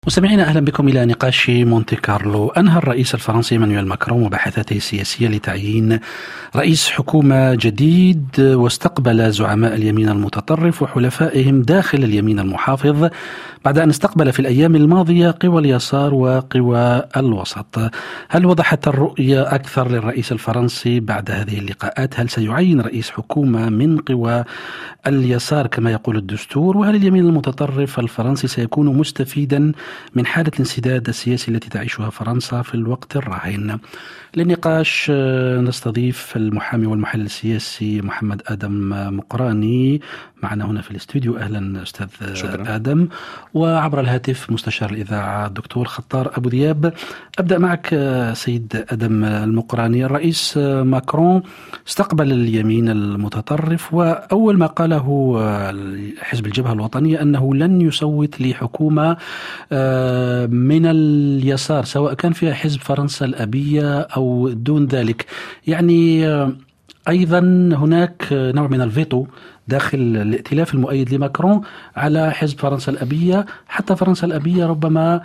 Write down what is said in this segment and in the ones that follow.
مستمعينا، أهلا بكم إلى نقاش مونتي كارلو. أنهى الرئيس الفرنسي إيمانويل ماكرون مباحثاته السياسية لتعيين رئيس حكومة جديد، واستقبل زعماء اليمين المتطرف وحلفائهم داخل اليمين المحافظ بعد أن استقبل في الأيام الماضية قوى اليسار وقوى الوسط. هل وضحت الرؤية أكثر للرئيس الفرنسي بعد هذه اللقاءات؟ هل سيعين رئيس حكومة من قوى اليسار كما يقول الدستور؟ وهل اليمين المتطرف الفرنسي سيكون مستفيدا من حالة الانسداد السياسي التي تعيشها فرنسا في الوقت الراهن؟ للنقاش نستضيف المحامي والمحلل السياسي محمد آدم مقراني معنا هنا في الاستوديو. أهلا أستاذ شكرا. آدم. وعبر الهاتف مستشار الإذاعة الدكتور خطار أبو ذياب. أبدأ معك سيد آدم المقراني. الرئيس ماكرون استقبل اليمين المتطرف، وأول ما قاله حزب الجبهة الوطنية أنه لن يصوت لحكومة من اليسار سواء كان فيها حزب فرنسا الأبية أو دون ذلك. يعني أيضا هناك نوع من الفيتو داخل الائتلاف المؤيد لماكرون على حزب فرنسا الأبية. حتى فرنسا الأبية ربما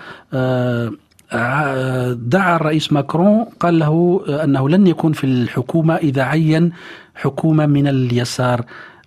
دعا الرئيس ماكرون، قال له أنه لن يكون في الحكومة إذا عين حكومة من اليسار.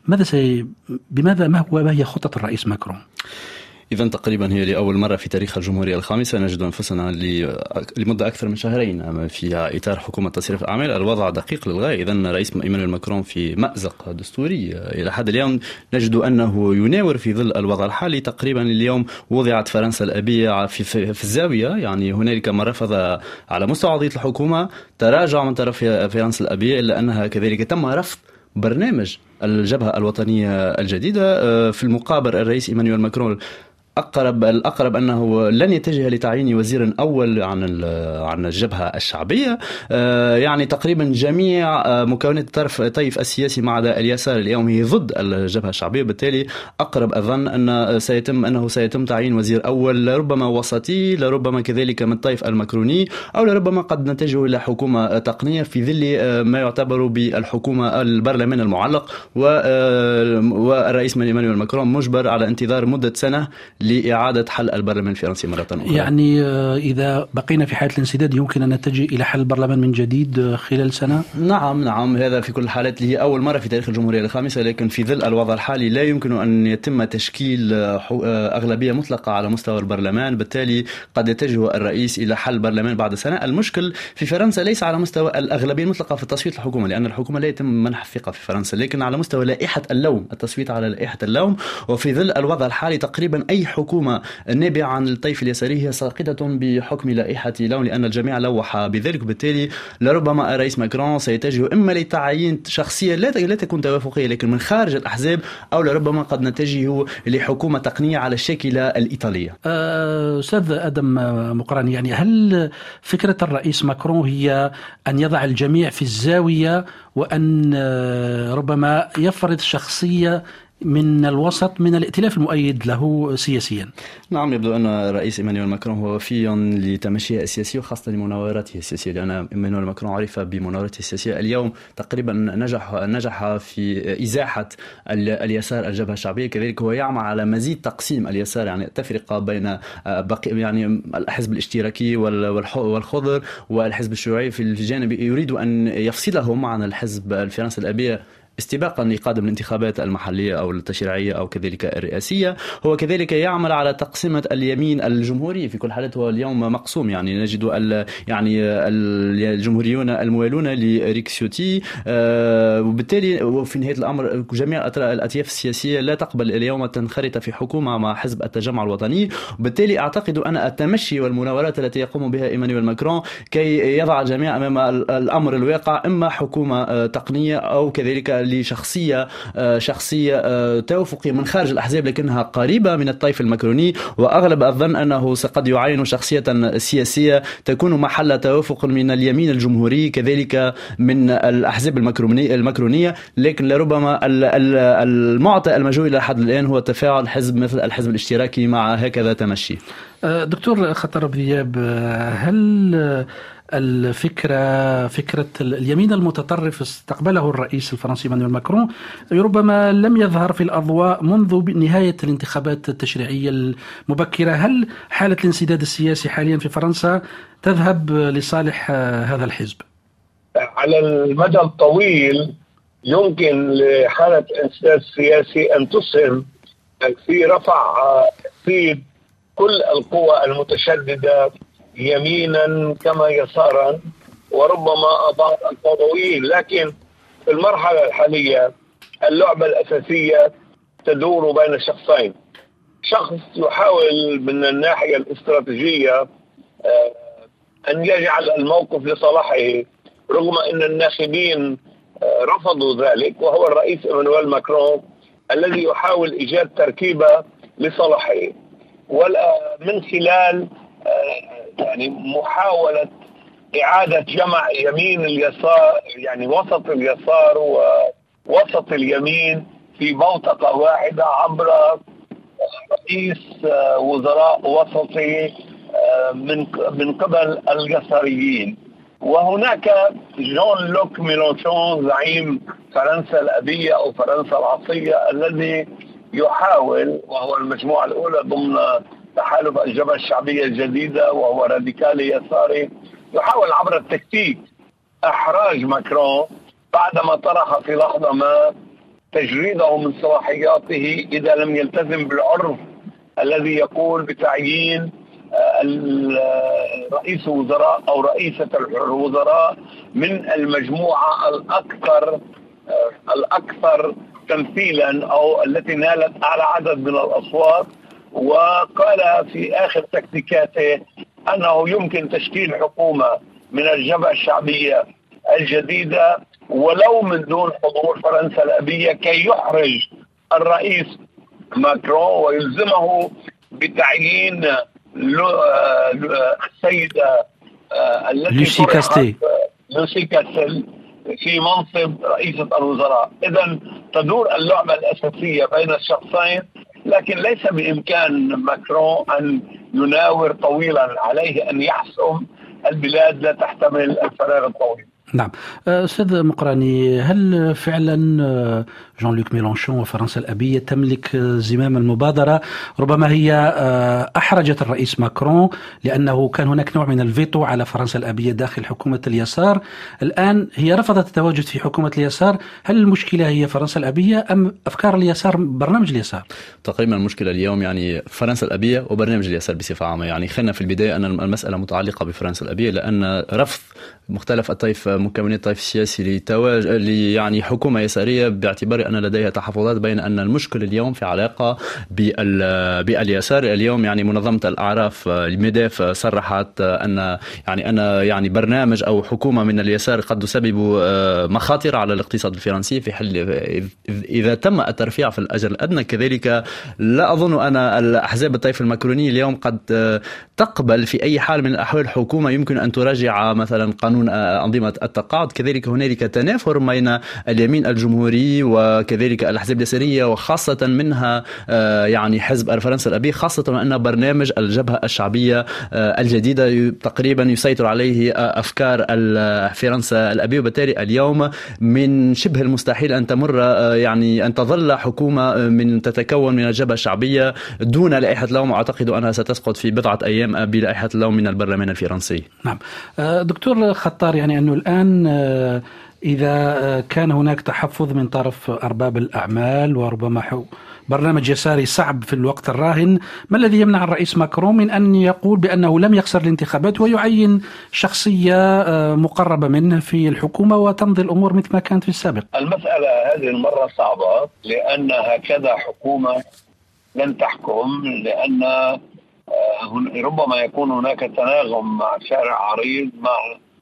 ما هي خطة الرئيس ماكرون؟ إذا تقريبا هي لأول مرة في تاريخ الجمهورية الخامسة نجد أنفسنا لمدة أكثر من شهرين في إطار حكومة تصريف الأعمال. الوضع دقيق للغاية. إذا رئيس إيمانويل ماكرون في مأزق دستوري إلى حد اليوم. نجد أنه يناور في ظل الوضع الحالي. تقريبا اليوم وضعت فرنسا الأبية في الزاوية، يعني هنالك من رفض على مستوى عضية الحكومة، تراجع من طرف فرنسا الأبية، إلا أنها كذلك تم رفض برنامج الجبهة الوطنية الجديدة. في المقابل الرئيس إيمانويل ماكرون الأقرب أنه لن يتجه لتعيين وزير أول عن الجبهة الشعبية. يعني تقريبا جميع مكونات الطيف السياسي ما عدا اليسار اليوم هي ضد الجبهة الشعبية. بالتالي أقرب أظن أنه سيتم تعيين وزير أول، لربما وسطي، لربما كذلك من الطيف الماكروني، أو لربما قد نتجه إلى حكومة تقنية في ظل ما يعتبر بالحكومة البرلمان المعلق. والرئيس إيمانويل ماكرون مجبر على انتظار مدة سنة لإعادة حل البرلمان الفرنسي مرة أخرى. يعني إذا بقينا في حالة الانسداد يمكن أن نتجه إلى حل البرلمان من جديد خلال سنة؟ نعم، هذا في كل الحالات هي أول مرة في تاريخ الجمهورية الخامسة. لكن في ظل الوضع الحالي لا يمكن أن يتم تشكيل أغلبية مطلقة على مستوى البرلمان. بالتالي قد يتجه الرئيس إلى حل البرلمان بعد سنة. المشكل في فرنسا ليس على مستوى الأغلبية المطلقة في التصويت الحكومة، لأن الحكومة لا يتم منح الثقة في فرنسا، لكن على مستوى لائحة اللوم، التصويت على لائحة اللوم. وفي ظل الوضع الحالي تقريبا أي حكومة نابعة عن الطيف اليساري هي ساقطة بحكم لائحة لون، لأن الجميع لوح بذلك. بالتالي لربما الرئيس ماكرون سيتجه إما لتعيين شخصية لا تكون توافقية لكن من خارج الأحزاب، أو لربما قد نتجه لحكومة تقنية على الشاكلة الإيطالية. أستاذ آدم مقراني، يعني هل فكرة الرئيس ماكرون هي أن يضع الجميع في الزاوية وأن ربما يفرض شخصية من الوسط من الائتلاف المؤيد له سياسيا؟ نعم، يبدو أن الرئيس إيمانويل ماكرون هو وفي لتمشيه السياسي وخاصة لمناوراته السياسية، لأن إيمانويل ماكرون عرف بمناورته السياسية. اليوم تقريبا نجح في إزاحة اليسار الجبهة الشعبية. كذلك هو يعمل على مزيد تقسيم اليسار، يعني التفرقة بين يعني الحزب الاشتراكي والخضر والحزب الشيوعي في الجانب. يريد أن يفصلهم عن الحزب الفرنسي الأبية استباقا لقادم الانتخابات المحلية أو التشريعية أو كذلك الرئاسية. هو كذلك يعمل على تقسيمة اليمين الجمهوري. في كل حالة هو اليوم مقسوم، يعني نجد الجمهوريون الموالون لريكسيوتي. وبالتالي وفي نهاية الأمر جميع الأطياف السياسية لا تقبل اليوم تنخرط في حكومة مع حزب التجمع الوطني. وبالتالي أعتقد أن التمشي والمناورات التي يقوم بها إيمانويل ماكرون كي يضع الجميع أمام الأمر الواقع، إما حكومة تقنية أو كذلك لشخصية توافقية من خارج الأحزاب لكنها قريبة من الطيف الماكروني. وأغلب الظن أنه قد يعين شخصية سياسية تكون محل توافق من اليمين الجمهوري كذلك من الأحزاب الماكرونية. لكن لربما المعطى المجهول إلى حد الآن هو تفاعل حزب مثل الحزب الاشتراكي مع هكذا تمشي. دكتور خطر بذياب، هل فكرة اليمين المتطرف استقبله الرئيس الفرنسي مانويل ماكرون ربما لم يظهر في الأضواء منذ نهاية الانتخابات التشريعية المبكرة؟ هل حالة الانسداد السياسي حاليا في فرنسا تذهب لصالح هذا الحزب؟ على المدى الطويل يمكن لحالة الانسداد السياسي أن تسهم في رفع تأثير كل القوى المتشددة يمينا كما يسارا، وربما بعض الفوضويين. لكن في المرحلة الحالية اللعبة الأساسية تدور بين شخصين: شخص يحاول من الناحية الاستراتيجية أن يجعل الموقف لصالحه رغم أن الناخبين رفضوا ذلك، وهو الرئيس إيمانويل ماكرون الذي يحاول إيجاد تركيبة لصالحه، ومن خلال يعني محاولة إعادة جمع يمين اليسار، يعني وسط اليسار ووسط اليمين في بوتقة واحدة عبر رئيس وزراء وسطي من قبل اليساريين. وهناك جون لوك ميلانشون زعيم فرنسا الأبية أو فرنسا العصية الذي يحاول، وهو المجموعة الأولى ضمن تحالف الجبهة الشعبية الجديدة وهو راديكالي يساري، يحاول عبر التكتيك إحراج ماكرون بعدما طرح في لحظة ما تجريده من صلاحياته إذا لم يلتزم بالعرف الذي يقول بتعيين رئيس وزراء أو رئيسة الوزراء من المجموعة الأكثر تمثيلا أو التي نالت أعلى عدد من الأصوات. وقال في آخر تكتيكاته أنه يمكن تشكيل حكومة من الجبهة الشعبية الجديدة ولو من دون حضور فرنسا الأبية، كي يحرج الرئيس ماكرون ويلزمه بتعيين السيدة التي لوسي كاستي في منصب رئيسة الوزراء. إذن تدور اللعبة الأساسية بين الشخصين، لكن ليس بإمكان ماكرون أن يناور طويلا، عليه أن يحسم البلاد لا تحتمل الفراغ الطويل. نعم. أستاذ مقراني، هل فعلا جون لوك ميلانشون وفرنسا الأبية تملك زمام المبادرة؟ ربما هي أحرجت الرئيس ماكرون لأنه كان هناك نوع من الفيتو على فرنسا الأبية داخل حكومة اليسار، الآن هي رفضت التواجد في حكومة اليسار. هل المشكلة هي فرنسا الأبية أم أفكار اليسار، برنامج اليسار؟ تقريبا المشكلة اليوم يعني فرنسا الأبية وبرنامج اليسار بصفة عامة. يعني خلينا في البداية أن المسألة متعلقة بفرنسا الأبية، لأن رفض مختلف الطيف مكونات الطيف السياسي يعني حكومة يسارية باعتبار أن لديها تحفظات بين أن المشكل اليوم في علاقة باليسار. اليوم يعني منظمة الأعراف الميديف صرحت أن برنامج أو حكومة من اليسار قد تسبب مخاطر على الاقتصاد الفرنسي في حل إذا تم الترفيع في الأجر الأدنى. كذلك لا أظن أن الأحزاب الطيف الماكروني اليوم قد تقبل في أي حال من الأحوال حكومة يمكن أن تراجع مثلا قانون أنظمة التقاعد. كذلك هنالك تنافر بين اليمين الجمهوري وكذلك الأحزاب اليسارية، وخاصة منها يعني حزب فرنسا الأبي، خاصة أن برنامج الجبهة الشعبية الجديدة تقريبا يسيطر عليه أفكار فرنسا الأبي. وبالتالي اليوم من شبه المستحيل أن تمر يعني أن تظل حكومة من تتكون من الجبهة الشعبية دون لائحة لوم. أعتقد أنها ستسقط في بضعة أيام بلائحة لوم من البرلمان الفرنسي. نعم. دكتور خطار، يعني أنه الآن إذا كان هناك تحفظ من طرف أرباب الأعمال وربما برنامج يساري صعب في الوقت الراهن، ما الذي يمنع الرئيس ماكرون من أن يقول بأنه لم يخسر الانتخابات ويعين شخصية مقربة منه في الحكومة وتمضي الأمور مثل ما كانت في السابق؟ المسألة هذه المرة صعبة، لأن هكذا حكومة لن تحكم، لأن ربما يكون هناك تناغم مع شارع عريض مع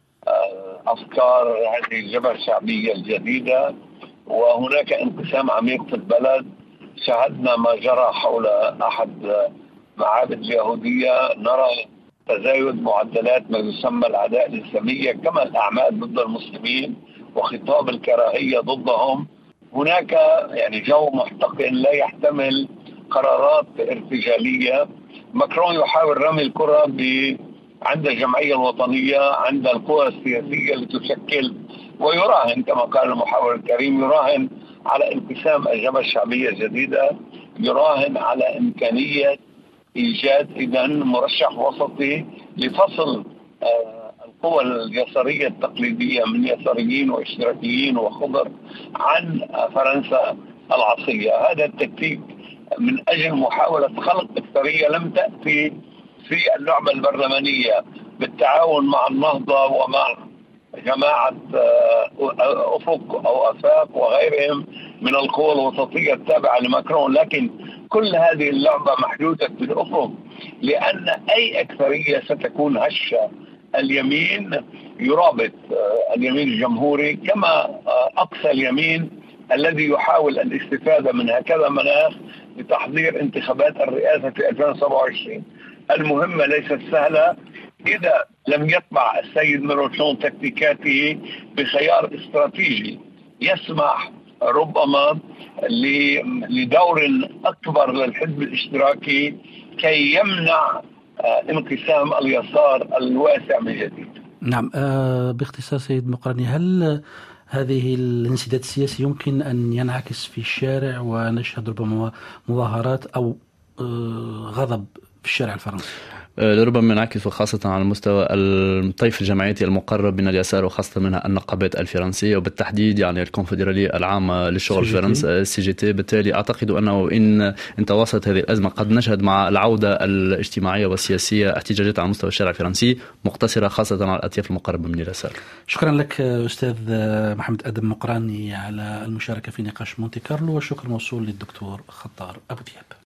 أفكار هذه الجبهة الشعبية الجديدة، وهناك انقسام عميق في البلد. شاهدنا ما جرى حول أحد معابد اليهودية، نرى تزايد معدلات ما يسمى العداء الإسلامية كما الأعمال ضد المسلمين وخطاب الكراهية ضدهم. هناك يعني جو محتقن لا يحتمل قرارات ارتجالية. ماكرون يحاول رمي الكرة عند الجمعية الوطنية، عند القوى السياسية اللي تشكل، ويراهن كما قال المحاور الكريم، يراهن على انقسام الجبهة الشعبية الجديدة، يراهن على إمكانية إيجاد إذن مرشح وسطي لفصل القوى اليسارية التقليدية من يساريين واشتراكيين وخضر عن فرنسا العصرية. هذا التكتيك من أجل محاولة خلق أكثرية لم تأتي في اللعبة البرلمانية بالتعاون مع النهضة ومع جماعة أفق أو أفاق وغيرهم من القوى الوسطية التابعة لماكرون، لكن كل هذه اللعبة محدودة بالأفق، لأن أي أكثرية ستكون هشة. اليمين يرابط اليمين الجمهوري كما أقصى اليمين الذي يحاول الاستفادة من هكذا مناخ لتحضير انتخابات الرئاسة في 2027. المهمة ليست سهلة إذا لم يطبع السيد ميلانشون تكتيكاته بخيار استراتيجي يسمح ربما لدور أكبر للحزب الاشتراكي كي يمنع انقسام اليسار الواسع من جديد. نعم، باختصار سيد مقرني، هل هذه الانسداد السياسي يمكن أن ينعكس في الشارع ونشهد ربما مظاهرات أو غضب في الشارع الفرنسي؟ لربما ينعكس خاصة على مستوى الطيف الجمعياتي المقرب من اليسار، وخاصة منها النقابات الفرنسية وبالتحديد يعني الكونفدرالية العامة للشغل الفرنسي CGT. بالتالي أعتقد أنه إن تواصلت هذه الأزمة قد نشهد مع العودة الاجتماعية والسياسية احتجاجات على مستوى الشارع الفرنسي مقتصرة خاصة على الأطياف المقربة من اليسار. شكرا لك أستاذ محمد أدم مقراني على المشاركة في نقاش مونتي كارلو، والشكر موصول للدكتور خطار أبو دياب.